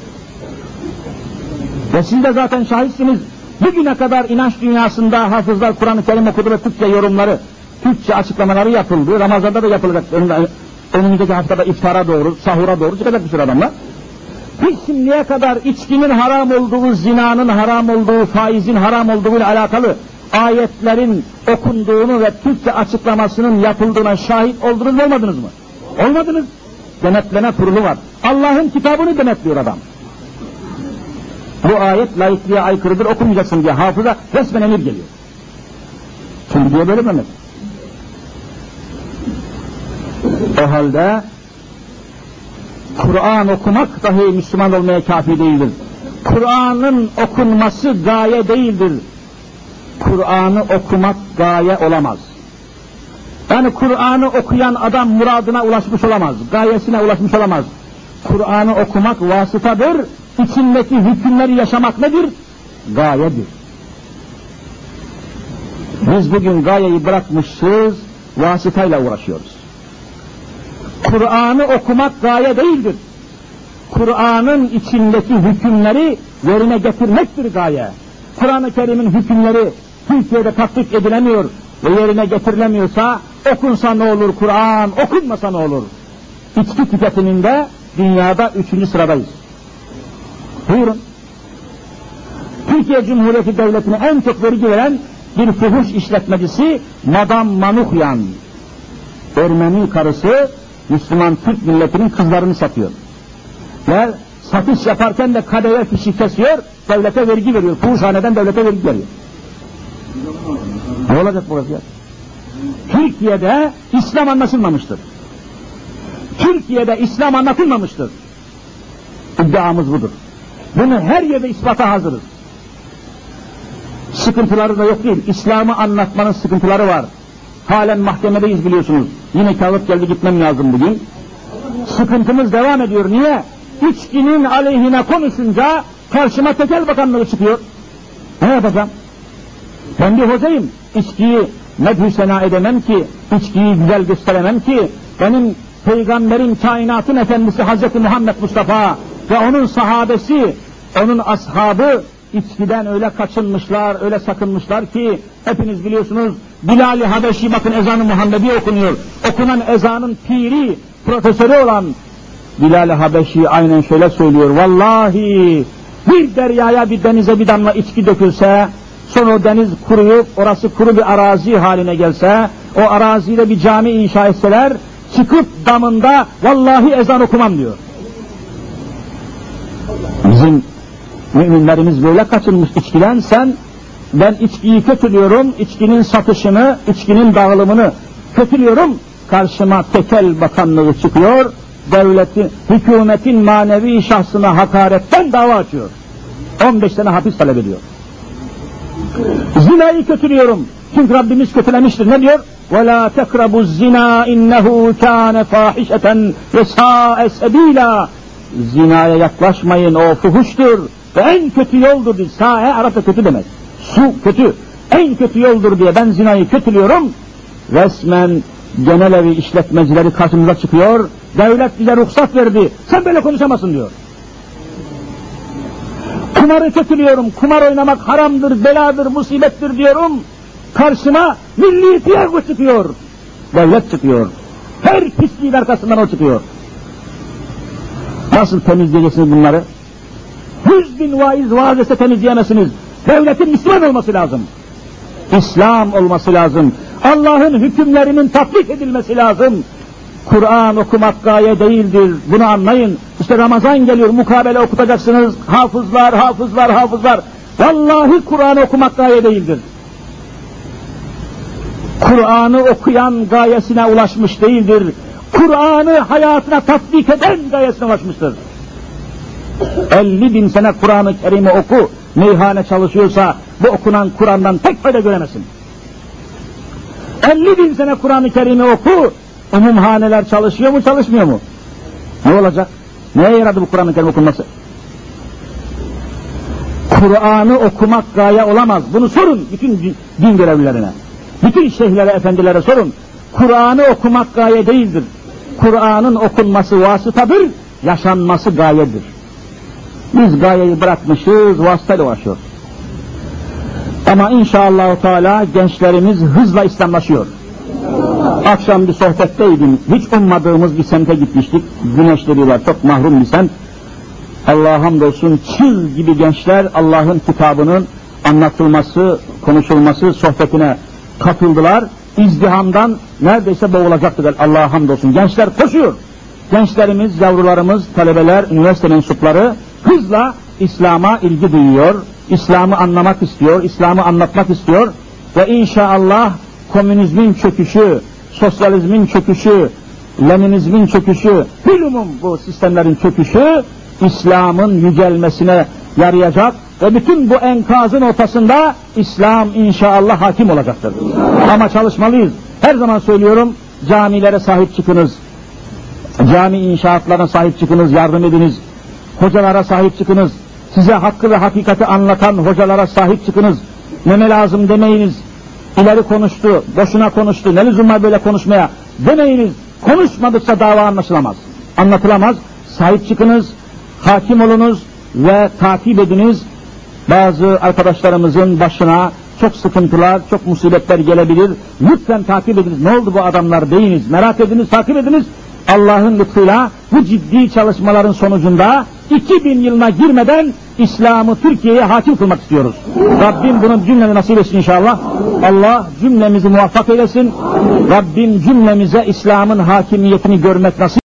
Ve siz de zaten şahitsiniz, bugüne kadar inanç dünyasında hafızlar Kur'an-ı Kerim okudu ve Türkçe yorumları, Türkçe açıklamaları yapıldı. Ramazan'da da yapılacak, önümüzdeki haftada iftara doğru, sahura doğru çıkacak bir sürü adamlar. Biz şimdiye kadar içkinin haram olduğu, zinanın haram olduğu, faizin haram olduğu ile alakalı ayetlerin okunduğunu ve Türkçe açıklamasının yapıldığına şahit oldunuz mu, olmadınız mı? Olmadınız. Denetleme kurulu var. Allah'ın kitabını denetliyor adam. Bu ayet laikliğe aykırıdır, okumayacaksın diye hafıza resmen emir geliyor. Çünkü diye böyle Mehmet. O halde Kur'an okumak dahi Müslüman olmaya kafi değildir. Kur'an'ın okunması gaye değildir. Kur'an'ı okumak gaye olamaz. Yani Kur'an'ı okuyan adam muradına ulaşmış olamaz, gayesine ulaşmış olamaz. Kur'an'ı okumak vasıtadır, içindeki hükümleri yaşamak nedir? Gayedir. Biz bugün gayeyi bırakmışız, vasıtayla uğraşıyoruz. Kur'an'ı okumak gaye değildir. Kur'an'ın içindeki hükümleri yerine getirmektir gaye. Kur'an-ı Kerim'in hükümleri Türkiye'de tatbik edilemiyor ve yerine getirilemiyorsa, okunsa ne olur Kur'an, okunmasa ne olur? İçki tüketiminde dünyada üçüncü sıradayız. Buyurun. Türkiye Cumhuriyeti Devleti'ne en çok vergi veren bir fuhuş işletmecisi Madame Manukyan. Ermeni karısı Müslüman Türk milletinin kızlarını satıyor. Ve satış yaparken de kadeve fişi kesiyor, devlete vergi veriyor. Fuhuşhaneden devlete vergi veriyor. Ne olacak burası ya? Türkiye'de İslam anlaşılmamıştır. Türkiye'de İslam anlatılmamıştır. İddiamız budur. Bunu her yerde ispata hazırız. Sıkıntıları da yok değil. İslam'ı anlatmanın sıkıntıları var. Halen mahkemedeyiz biliyorsunuz. Yine kağıt geldi, gitmem lazım bugün. Sıkıntımız devam ediyor. Niye? İçkinin aleyhine konuşunca karşıma tekel bakanlığı çıkıyor. Ne yapacağım? Ben bir hocayım. İçkiyi medhü sena edemem ki, içkiyi güzel gösteremem ki, benim peygamberin, kainatın efendisi Hazreti Muhammed Mustafa ve onun sahabesi, onun ashabı içkiden öyle kaçınmışlar, öyle sakınmışlar ki, hepiniz biliyorsunuz, Bilal-i Habeşi, bakın ezan-ı Muhammedi okunuyor. Okunan ezanın piri, profesörü olan Bilal-i Habeşi aynen şöyle söylüyor: vallahi bir deryaya, bir denize bir damla içki dökülse, sonra o deniz kuruyup orası kuru bir arazi haline gelse, o arazide bir cami inşa etseler, çıkıp damında vallahi ezan okumam diyor. Bizim müminlerimiz böyle kaçınmış içkiden. Sen, ben içkiyi kötülüyorum, içkinin satışını, içkinin dağılımını kötülüyorum, karşıma tekel bakanlığı çıkıyor, devletin, hükümetin manevi şahsına hakaretten dava açıyor. on beş sene hapis talep ediyor. Zinayı kötülüyorum, çünkü Rabbimiz kötülemiştir. Ne diyor? وَلَا تَقْرَبُوا الزِّنَا اِنَّهُ كَانَ فَاحِشَةً وَسَاءَ سَب۪يلًا. Zinaya yaklaşmayın, o fuhuştur ve en kötü yoldur diye. Sae Arapça kötü demek. Su kötü. En kötü yoldur diye ben zinayı kötülüyorum. Resmen genel evi işletmecileri karşımıza çıkıyor. Devlet bize ruhsat verdi, sen böyle konuşamazsın diyor. Kumarı kötülüyorum, kumar oynamak haramdır, beladır, musibettir diyorum. Karşıma milli piyango çıkıyor. Devlet çıkıyor. Her pisliğin arkasından o çıkıyor. Nasıl temizleyeceksiniz bunları? Yüz bin vaiz vaaz etse temizleyemezsiniz. Devletin Müslüman olması lazım. İslam olması lazım. Allah'ın hükümlerinin tatbik edilmesi lazım. Kur'an okumak gaye değildir. Bunu anlayın. İşte Ramazan geliyor, mukabele okutacaksınız. Hafızlar, hafızlar, hafızlar. Vallahi Kur'an okumak gaye değildir. Kur'an'ı okuyan gayesine ulaşmış değildir. Kur'an'ı hayatına tatbik eden gayesine ulaşmıştır. elli bin sene Kur'an-ı Kerim'i oku, meyhane çalışıyorsa bu okunan Kur'an'dan tek fayda göremezsin. elli bin sene Kur'an-ı Kerim'i oku, umumhaneler çalışıyor mu, çalışmıyor mu? Ne olacak? Neye yaradı bu Kur'an-ı Kerim okunması? Kur'an'ı okumak gaye olamaz. Bunu sorun bütün din görevlilerine. Bütün şeyhlere, efendilere sorun. Kur'an'ı okumak gaye değildir. Kur'an'ın okunması vasıtadır, yaşanması gayedir. Biz gayeyi bırakmışız, vasıtayla uğraşıyoruz. Ama inşallah Teala gençlerimiz hızla İslamlaşıyor. Akşam bir sohbetteydim, hiç ummadığımız bir semte gitmiştik. Güneşleri var, çok mahrum bir semt. Allah'a hamdolsun çıl gibi gençler Allah'ın kitabının anlatılması, konuşulması sohbetine katıldılar. İzdihamdan neredeyse boğulacaktılar. Allah'a hamdolsun. Gençler koşuyor. Gençlerimiz, yavrularımız, talebeler, üniversite mensupları hızla İslam'a ilgi duyuyor. İslam'ı anlamak istiyor, İslam'ı anlatmak istiyor. Ve inşallah komünizmin çöküşü, sosyalizmin çöküşü, Leninizmin çöküşü, bilumum bu sistemlerin çöküşü, İslam'ın yücelmesine yarayacak ve bütün bu enkazın ortasında İslam inşallah hakim olacaktır. Ama çalışmalıyız. Her zaman söylüyorum, camilere sahip çıkınız, cami inşaatlarına sahip çıkınız, yardım ediniz, hocalara sahip çıkınız, size hakkı ve hakikati anlatan hocalara sahip çıkınız, neme lazım demeyiniz, ileri konuştu, boşuna konuştu, ne lüzum var böyle konuşmaya demeyiniz, konuşmadıkça dava anlaşılamaz, anlatılamaz, sahip çıkınız, hakim olunuz ve takip ediniz. Bazı arkadaşlarımızın başına çok sıkıntılar, çok musibetler gelebilir. Lütfen takip ediniz. Ne oldu bu adamlar deyiniz. Merak ediniz, takip ediniz. Allah'ın lütfuyla bu ciddi çalışmaların sonucunda iki bin yılına girmeden İslam'ı Türkiye'ye hakim kılmak istiyoruz. Rabbim bunu cümlemize nasip etsin inşallah. Allah cümlemizi muvaffak eylesin. Rabbim cümlemize İslam'ın hakimiyetini görmek nasip